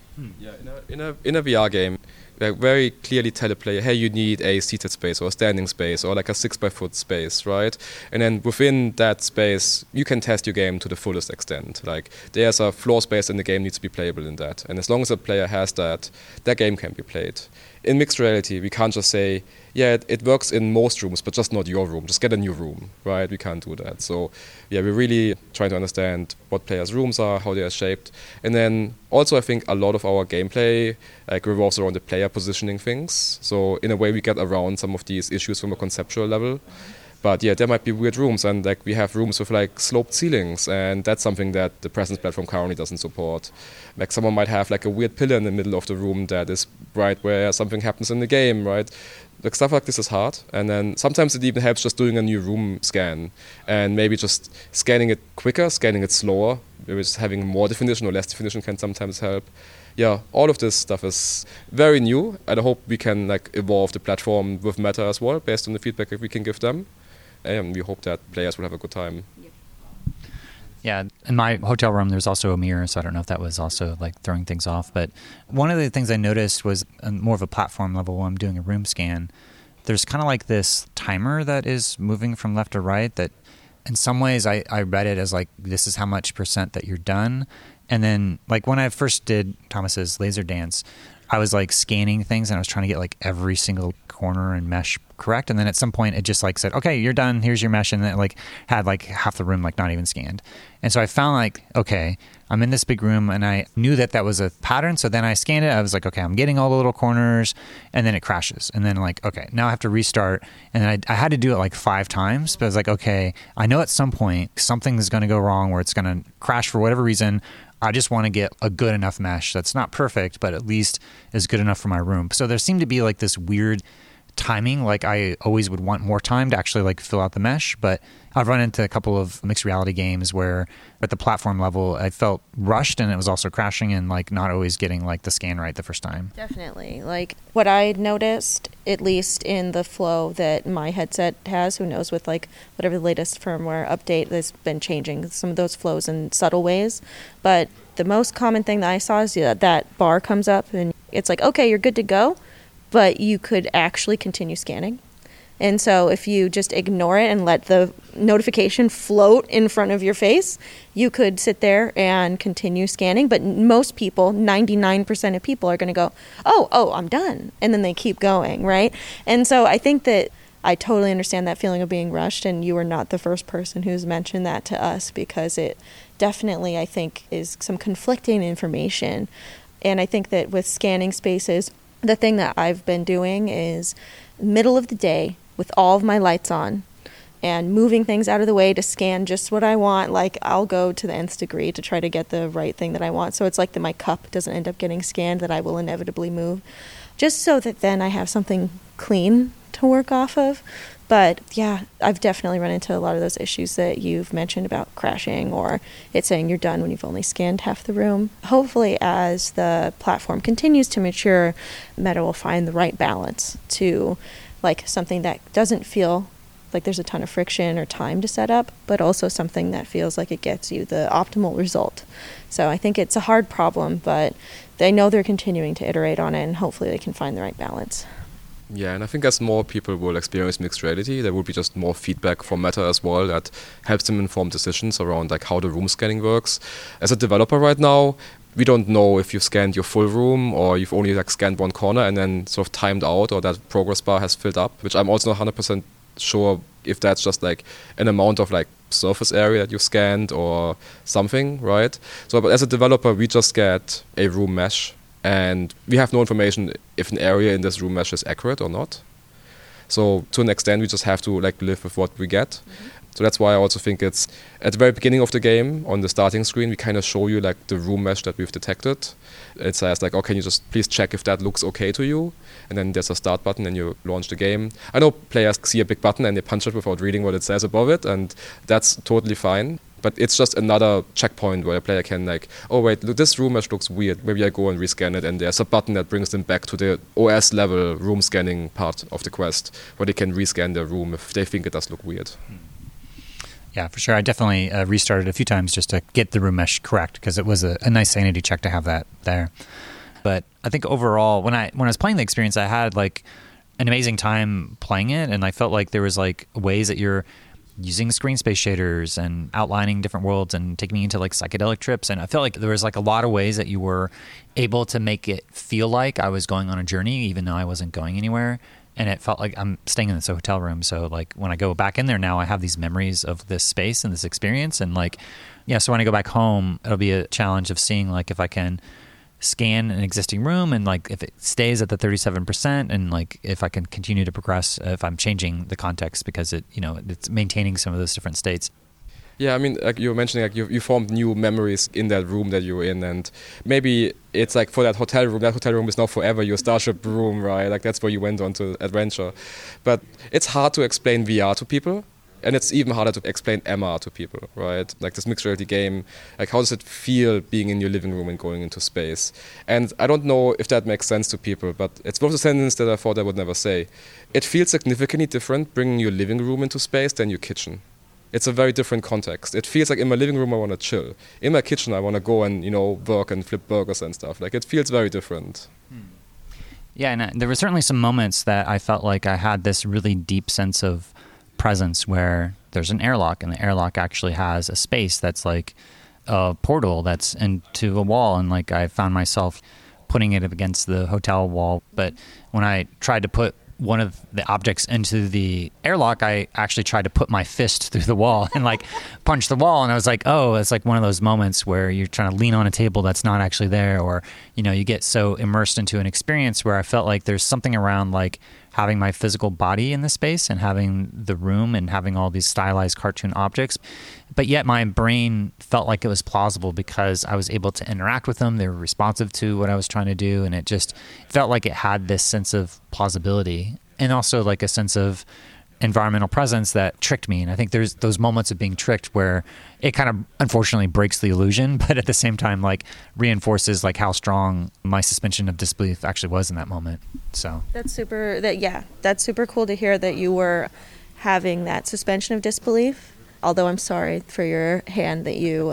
Speaker 2: In a VR game, very clearly tell a player, hey, you need a seated space or a standing space or like a 6x4 space, right? And then within that space, you can test your game to the fullest extent. Like, there's a floor space and the game needs to be playable in that. And as long as a player has that, that game can be played. In mixed reality, we can't just say, it works in most rooms, but just not your room. Just get a new room, right? We can't do that. So, we're really trying to understand what players' rooms are, how they are shaped. And then also, I think a lot of our gameplay revolves around the player positioning things. So in a way, we get around some of these issues from a conceptual level. But yeah, there might be weird rooms, and like we have rooms with like sloped ceilings, and that's something that the Presence platform currently doesn't support. Like someone might have like a weird pillar in the middle of the room that is right where something happens in the game, right? Like stuff like this is hard, and then sometimes it even helps just doing a new room scan and maybe just scanning it quicker, scanning it slower. Maybe just having more definition or less definition can sometimes help. Yeah, all of this stuff is very new, and I hope we can like evolve the platform with Meta as well, based on the feedback that we can give them, and we hope that players will have a good time.
Speaker 4: Yeah, in my hotel room, there's also a mirror, so I don't know if that was also like throwing things off. But one of the things I noticed was more of a platform level when I'm doing a room scan. There's kind of like this timer that is moving from left to right that in some ways I read it as like, this is how much % that you're done. And then like when I first did Thomas's laser dance, I was like scanning things and I was trying to get like every single corner and mesh correct. And then at some point it just like said, okay, you're done. Here's your mesh. And then it like had like half the room like not even scanned. And so I found like, okay, I'm in this big room and I knew that that was a pattern. So then I scanned it. I was like, okay, I'm getting all the little corners, and then it crashes. And then like, okay, now I have to restart. And then I had to do it like 5 times, but I was like, okay, I know at some point something is going to go wrong where it's going to crash for whatever reason. I just want to get a good enough mesh that's not perfect, but at least is good enough for my room. So there seemed to be like this weird timing. Like I always would want more time to actually like fill out the mesh, but I've run into a couple of mixed reality games where at the platform level I felt rushed and it was also crashing and like not always getting like the scan right the first time.
Speaker 3: Definitely. Like what I noticed, at least in the flow that my headset has, who knows with like whatever the latest firmware update that's been changing some of those flows in subtle ways. But the most common thing that I saw is that bar comes up and it's like, okay, you're good to go, but you could actually continue scanning. And so if you just ignore it and let the notification float in front of your face, you could sit there and continue scanning. But most people, 99% of people are going to go, oh, I'm done. And then they keep going, right? And so I think that I totally understand that feeling of being rushed, and you are not the first person who's mentioned that to us, because it definitely, I think, is some conflicting information. And I think that with scanning spaces, the thing that I've been doing is middle of the day with all of my lights on and moving things out of the way to scan just what I want. Like I'll go to the nth degree to try to get the right thing that I want. So it's like that my cup doesn't end up getting scanned, that I will inevitably move, just so that then I have something clean to work off of. But yeah, I've definitely run into a lot of those issues that you've mentioned about crashing or it saying you're done when you've only scanned half the room. Hopefully, as the platform continues to mature, Meta will find the right balance to like something that doesn't feel like there's a ton of friction or time to set up, but also something that feels like it gets you the optimal result. So I think it's a hard problem, but they know they're continuing to iterate on it, and hopefully they can find the right balance.
Speaker 2: Yeah, and I think as more people will experience mixed reality, there will be just more feedback from Meta as well that helps them inform decisions around like how the room scanning works. As a developer right now, we don't know if you've scanned your full room or you've only like scanned one corner and then sort of timed out, or that progress bar has filled up, which I'm also not 100% sure if that's just like an amount of like surface area that you scanned or something, right? So, but as a developer, we just get a room mesh, and we have no information if an area in this room mesh is accurate or not. So to an extent, we just have to like live with what we get. Mm-hmm. So that's why I also think it's at the very beginning of the game, on the starting screen, we kind of show you like the room mesh that we've detected. It says like, oh, can you just please check if that looks okay to you? And then there's a start button and you launch the game. I know players see a big button and they punch it without reading what it says above it, and that's totally fine. But it's just another checkpoint where a player can like, oh wait, look, this room mesh looks weird. Maybe I go and rescan it, and there's a button that brings them back to the OS level room scanning part of the quest, where they can rescan their room if they think it does look weird.
Speaker 4: Yeah, for sure. I definitely restarted a few times just to get the room mesh correct, because it was a nice sanity check to have that there. But I think overall, when I was playing the experience, I had like an amazing time playing it, and I felt like there was like ways that you're using screen space shaders and outlining different worlds and taking me into like psychedelic trips. And I felt like there was like a lot of ways that you were able to make it feel like I was going on a journey, even though I wasn't going anywhere. And it felt like I'm staying in this hotel room. So like when I go back in there now, I have these memories of this space and this experience. And like, yeah, so when I go back home, it'll be a challenge of seeing like if I can scan an existing room and like if it stays at the 37% and like if I can continue to progress if I'm changing the context because it's maintaining some of those different states.
Speaker 2: Yeah, I mean, like you were mentioning, like you formed new memories in that room that you were in, and maybe it's like for that hotel room is now forever your Starship room, right? Like that's where you went on to adventure. But it's hard to explain VR to people, and it's even harder to explain MR to people, right? Like this mixed reality game, like how does it feel being in your living room and going into space? And I don't know if that makes sense to people, but it's one of the sentences that I thought I would never say. It feels significantly different bringing your living room into space than your kitchen. It's a very different context. It feels like in my living room I want to chill. In my kitchen I want to go and work and flip burgers and stuff. Like it feels very different.
Speaker 4: Yeah, and there were certainly some moments that I felt like I had this really deep sense of presence where there's an airlock and the airlock actually has a space that's like a portal that's into a wall, and like I found myself putting it up against the hotel wall. But when I tried to put one of the objects into the airlock, I actually tried to put my fist through the wall and like punch the wall. And I was like, oh, it's like one of those moments where you're trying to lean on a table that's not actually there. Or, you get so immersed into an experience where I felt like there's something around like having my physical body in the space and having the room and having all these stylized cartoon objects. But yet my brain felt like it was plausible because I was able to interact with them. They were responsive to what I was trying to do. And it just felt like it had this sense of plausibility and also like a sense of environmental presence that tricked me. And I think there's those moments of being tricked where it kind of unfortunately breaks the illusion, but at the same time like reinforces like how strong my suspension of disbelief actually was in that moment. So
Speaker 3: that's super cool to hear that you were having that suspension of disbelief. Although I'm sorry for your hand that you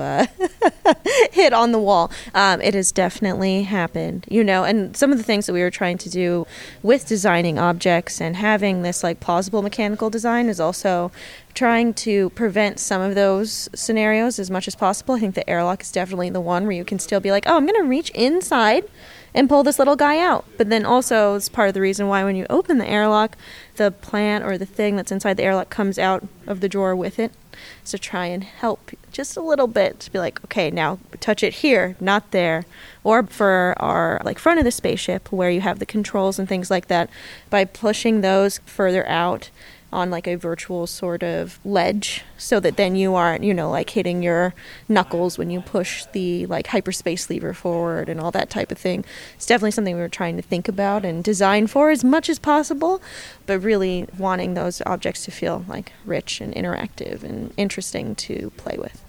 Speaker 3: hit on the wall. It has definitely happened, and some of the things that we were trying to do with designing objects and having this like plausible mechanical design is also trying to prevent some of those scenarios as much as possible. I think the airlock is definitely the one where you can still be like, oh, I'm going to reach inside and pull this little guy out. But then also it's part of the reason why when you open the airlock, the plant or the thing that's inside the airlock comes out of the drawer with it. So try and help just a little bit to be like, okay, now touch it here, not there. Or for our like front of the spaceship where you have the controls and things like that, by pushing those further out on like a virtual sort of ledge so that then you aren't, like hitting your knuckles when you push the like hyperspace lever forward and all that type of thing. It's definitely something we were trying to think about and design for as much as possible, but really wanting those objects to feel like rich and interactive and interesting to play with.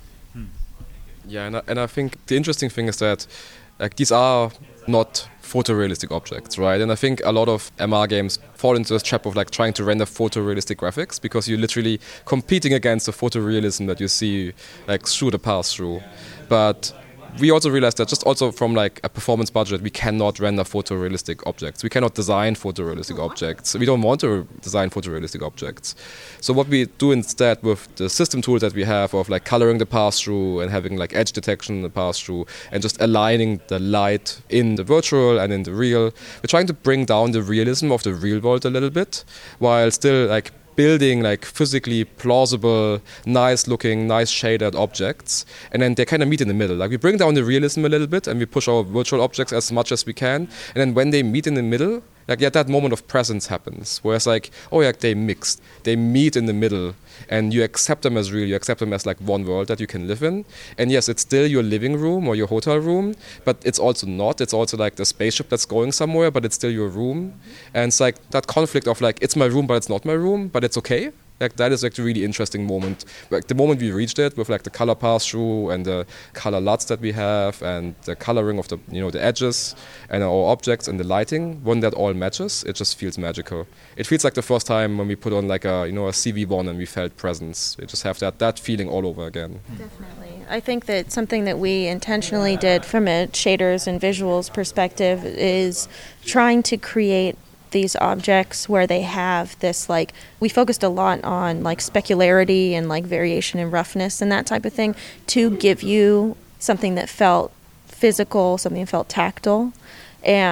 Speaker 2: Yeah, and I think the interesting thing is that like these are not photorealistic objects, right? And I think a lot of MR games fall into this trap of like trying to render photorealistic graphics because you're literally competing against the photorealism that you see like through the pass-through. But we also realized that just also from like a performance budget, we cannot render photorealistic objects. We cannot design photorealistic objects. We don't want to design photorealistic objects. So what we do instead with the system tools that we have of like coloring the pass-through and having like edge detection in the pass-through and just aligning the light in the virtual and in the real, we're trying to bring down the realism of the real world a little bit while still like building like physically plausible, nice looking, nice shaded objects, and then they kind of meet in the middle. Like we bring down the realism a little bit and we push our virtual objects as much as we can, and then when they meet in the middle, like that moment of presence happens, where it's like, oh yeah, they mixed, they meet in the middle, and you accept them as real, you accept them as like one world that you can live in. And yes, it's still your living room or your hotel room, but it's also not. It's also like the spaceship that's going somewhere, but it's still your room. And it's like that conflict of like, it's my room, but it's not my room, but it's okay. Like that is like a really interesting moment. Like the moment we reached it with like the color pass-through and the color LUTs that we have and the coloring of the the edges and our objects and the lighting, when that all matches, it just feels magical. It feels like the first time when we put on like a a CV1 and we felt presence. We just have that feeling all over again.
Speaker 3: Definitely. I think that something that we intentionally did from a shaders and visuals perspective is trying to create these objects where they have this like, we focused a lot on like specularity and like variation and roughness and that type of thing to give you something that felt physical, something that felt tactile, and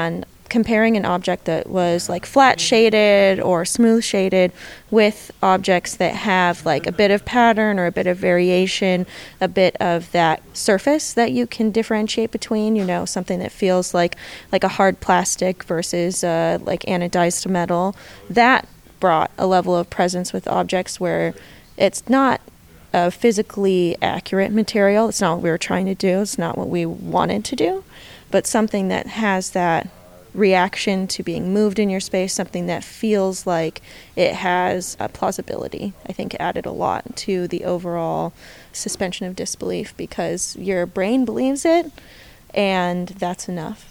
Speaker 3: comparing an object that was like flat shaded or smooth shaded with objects that have like a bit of pattern or a bit of variation, a bit of that surface that you can differentiate between, something that feels like a hard plastic versus like anodized metal. That brought a level of presence with objects where it's not a physically accurate material. It's not what we were trying to do. It's not what we wanted to do, but something that has that reaction to being moved in your space, something that feels like it has a plausibility, I think added a lot to the overall suspension of disbelief, because your brain believes it, and that's enough.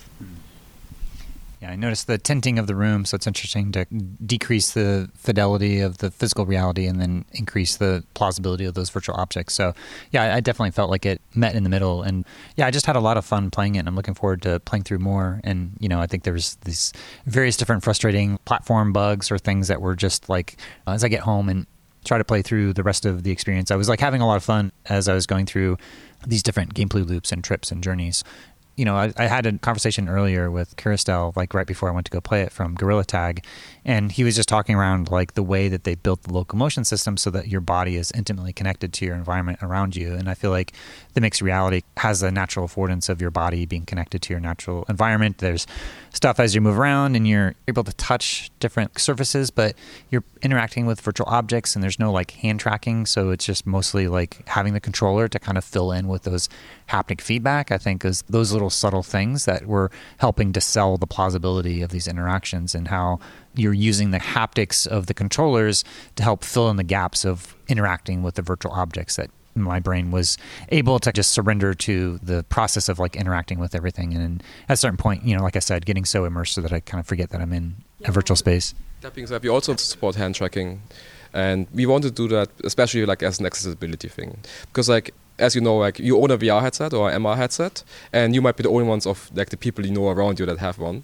Speaker 4: Yeah, I noticed the tinting of the room, so it's interesting to decrease the fidelity of the physical reality and then increase the plausibility of those virtual objects. So yeah, I definitely felt like it met in the middle. And yeah, I just had a lot of fun playing it, and I'm looking forward to playing through more. And, I think there's these various different frustrating platform bugs or things that were just like, as I get home and try to play through the rest of the experience, I was like having a lot of fun as I was going through these different gameplay loops and trips and journeys. I had a conversation earlier with Kiristel, like right before I went to go play it, from Gorilla Tag, and he was just talking around like the way that they built the locomotion system so that your body is intimately connected to your environment around you. And I feel like the mixed reality has a natural affordance of your body being connected to your natural environment. There's stuff as you move around and you're able to touch different surfaces, but you're interacting with virtual objects and there's no like hand tracking. So it's just mostly like having the controller to kind of fill in with those haptic feedback, I think, is those little subtle things that were helping to sell the plausibility of these interactions, and how you're using the haptics of the controllers to help fill in the gaps of interacting with the virtual objects that my brain was able to just surrender to the process of like interacting with everything. And at a certain point, like I said, getting so immersed so that I kind of forget that I'm in a virtual space.
Speaker 2: That being said, we also support hand tracking, and we want to do that especially like as an accessibility thing, because like, as you know, like you own a VR headset or an MR headset, and you might be the only ones of like the people you know around you that have one,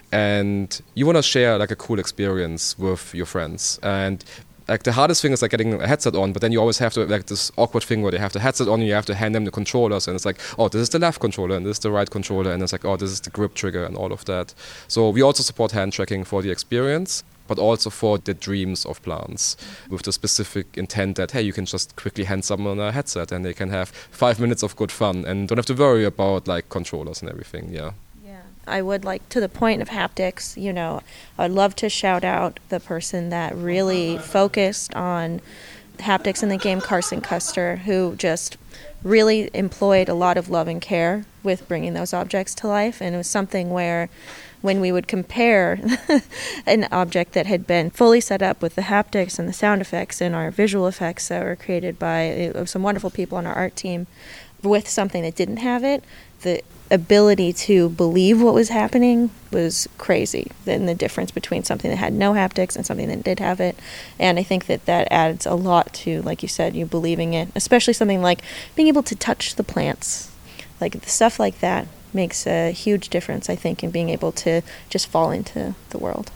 Speaker 2: and you want to share like a cool experience with your friends. And like the hardest thing is like getting a headset on, but then you always have to like this awkward thing where they have the headset on and you have to hand them the controllers, and it's like, oh, this is the left controller and this is the right controller, and it's like, oh, this is the grip trigger and all of that. So we also support hand tracking for the experience, but also for the dreams of plants, with the specific intent that, hey, you can just quickly hand someone a headset and they can have 5 minutes of good fun and don't have to worry about like controllers and everything. Yeah.
Speaker 3: I would like, to the point of haptics, I'd love to shout out the person that really focused on haptics in the game, Carson Custer, who just really employed a lot of love and care with bringing those objects to life. And it was something where when we would compare an object that had been fully set up with the haptics and the sound effects and our visual effects that were created by some wonderful people on our art team with something that didn't have it, the ability to believe what was happening was crazy. Then the difference between something that had no haptics and something that did have it. And I think that adds a lot to, like you said, you believing it, especially something like being able to touch the plants. Like stuff like that makes a huge difference, I think, in being able to just fall into the world.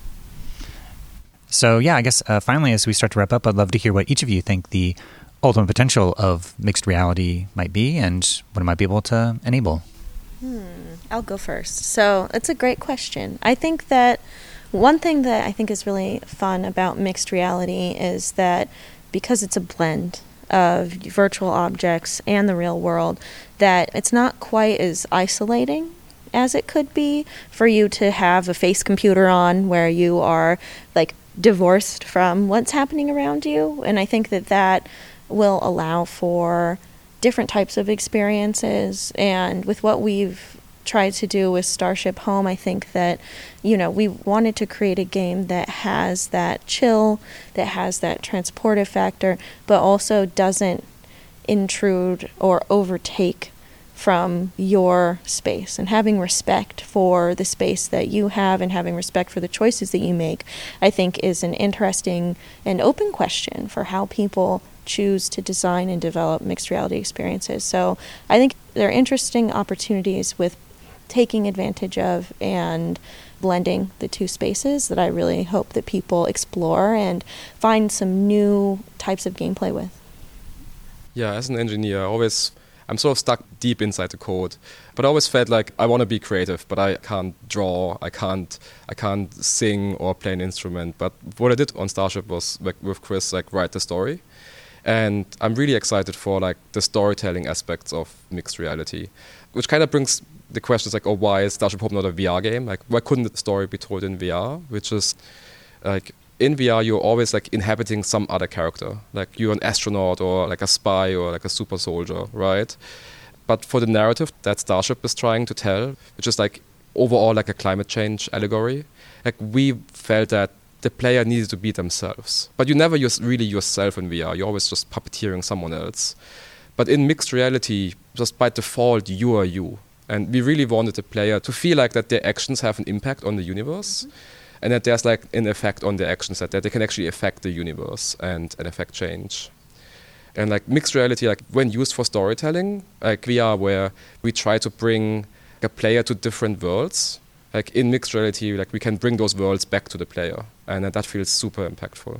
Speaker 4: So yeah, I guess finally, as we start to wrap up, I'd love to hear what each of you think the ultimate potential of mixed reality might be and what it might be able to enable.
Speaker 3: I'll go first. So it's a great question. I think that one thing that I think is really fun about mixed reality is that because it's a blend of virtual objects and the real world, that it's not quite as isolating as it could be for you to have a face computer on where you are like divorced from what's happening around you. And I think that will allow for different types of experiences. And with what we've tried to do with Starship Home, I think that, we wanted to create a game that has that chill, that has that transportive factor, but also doesn't intrude or overtake from your space. And having respect for the space that you have and having respect for the choices that you make, I think is an interesting and open question for how people choose to design and develop mixed reality experiences. So I think there are interesting opportunities with taking advantage of and blending the two spaces that I really hope that people explore and find some new types of gameplay with.
Speaker 2: Yeah, as an engineer, I'm sort of stuck deep inside the code. But I always felt like I want to be creative, but I can't draw, I can't sing or play an instrument. But what I did on Starship was like with Chris, like write the story. And I'm really excited for like the storytelling aspects of mixed reality, which kind of brings the questions like, oh, why is Starship Home not a VR game? Like, why couldn't the story be told in VR? Which is like, in VR, you're always like inhabiting some other character. Like you're an astronaut or like a spy or like a super soldier, right? But for the narrative that Starship is trying to tell, which is like overall like a climate change allegory, like we felt that the player needed to be themselves. But you never really yourself in VR. You're always just puppeteering someone else. But in mixed reality, just by default, you are you. And we really wanted the player to feel like that their actions have an impact on the universe, and that there's like an effect on their actions, that they can actually affect the universe and affect change. And like mixed reality, like when used for storytelling, like VR, where we try to bring a player to different worlds, like in mixed reality, like we can bring those worlds back to the player, and that feels super impactful.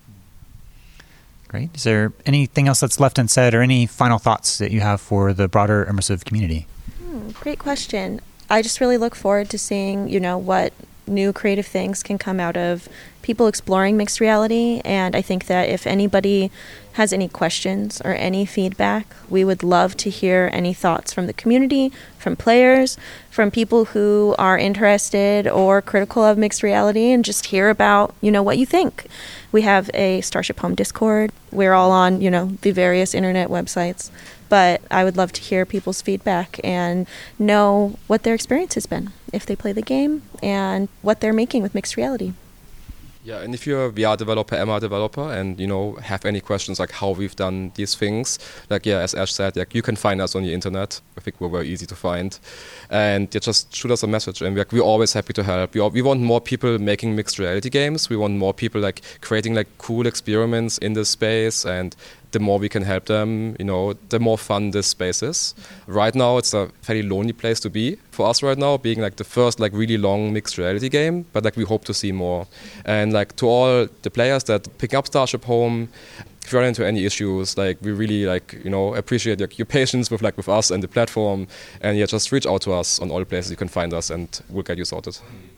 Speaker 4: Great. Is there anything else that's left unsaid, or any final thoughts that you have for the broader immersive community?
Speaker 3: Great question. I just really look forward to seeing, what new creative things can come out of people exploring mixed reality. And I think that if anybody has any questions or any feedback, we would love to hear any thoughts from the community, from players, from people who are interested or critical of mixed reality, and just hear about, what you think. We have a Starship Home Discord. We're all on, the various internet websites. But I would love to hear people's feedback and know what their experience has been, if they play the game, and what they're making with mixed reality.
Speaker 2: Yeah, and if you're a VR developer, MR developer, and have any questions like how we've done these things, like as Ash said, like you can find us on the internet. I think we're very easy to find, and just shoot us a message. And we're always happy to help. We want more people making mixed reality games. We want more people like creating like cool experiments in this space, and the more we can help them, the more fun this space is. Right now, it's a fairly lonely place to be for us right now, being like the first like really long mixed reality game, but like we hope to see more. And like to all the players that pick up Starship Home, if you run into any issues, like we really appreciate your patience with us and the platform, and just reach out to us on all the places you can find us, and we'll get you sorted.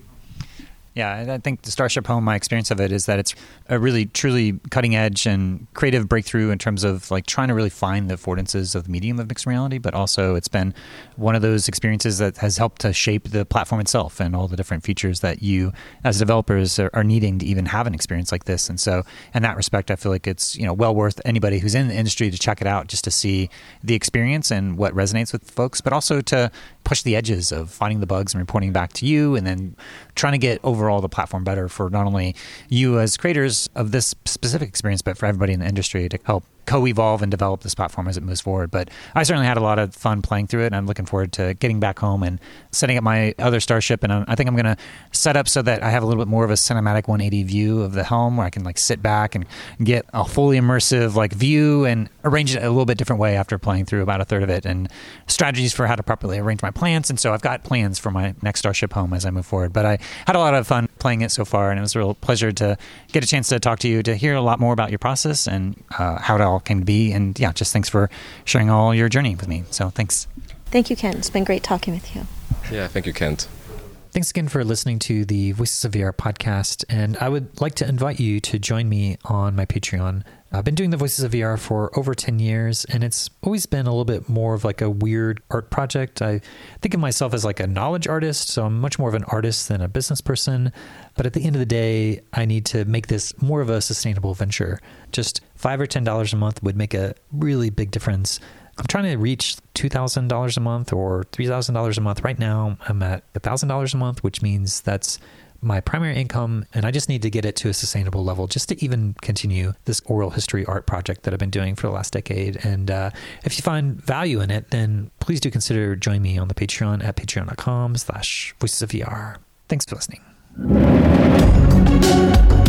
Speaker 4: Yeah, I think the Starship Home, my experience of it is that it's a really, truly cutting edge and creative breakthrough in terms of like trying to really find the affordances of the medium of mixed reality, but also it's been one of those experiences that has helped to shape the platform itself and all the different features that you as developers are needing to even have an experience like this. And so in that respect, I feel like it's well worth anybody who's in the industry to check it out, just to see the experience and what resonates with folks, but also to push the edges of finding the bugs and reporting back to you, and then trying to get overall the platform better for not only you as creators of this specific experience, but for everybody in the industry to help co-evolve and develop this platform as it moves forward. But I certainly had a lot of fun playing through it, and I'm looking forward to getting back home and setting up my other Starship. And I think I'm going to set up so that I have a little bit more of a cinematic 180 view of the helm, where I can like sit back and get a fully immersive like view and arrange it a little bit different way after playing through about a third of it, and strategies for how to properly arrange my plants. And so I've got plans for my next Starship Home as I move forward. But I had a lot of fun playing it so far, and it was a real pleasure to get a chance to talk to you, to hear a lot more about your process and how it all came to be. And yeah, just thanks for sharing all your journey with me. So thanks.
Speaker 3: Thank you, Kent. It's been great talking with you.
Speaker 2: Yeah, thank you, Kent.
Speaker 1: Thanks again for listening to the Voices of VR podcast. And I would like to invite you to join me on my Patreon. I've been doing the Voices of VR for over 10 years, and it's always been a little bit more of like a weird art project. I think of myself as like a knowledge artist, so I'm much more of an artist than a business person. But at the end of the day, I need to make this more of a sustainable venture. Just $5 or $10 a month would make a really big difference. I'm trying to reach $2,000 a month or $3,000 a month. Right now, I'm at $1,000 a month, which means that's my primary income, and I just need to get it to a sustainable level just to even continue this oral history art project that I've been doing for the last decade. And if you find value in it, then please do consider joining me on the Patreon at patreon.com/voicesofvr. Thanks for listening.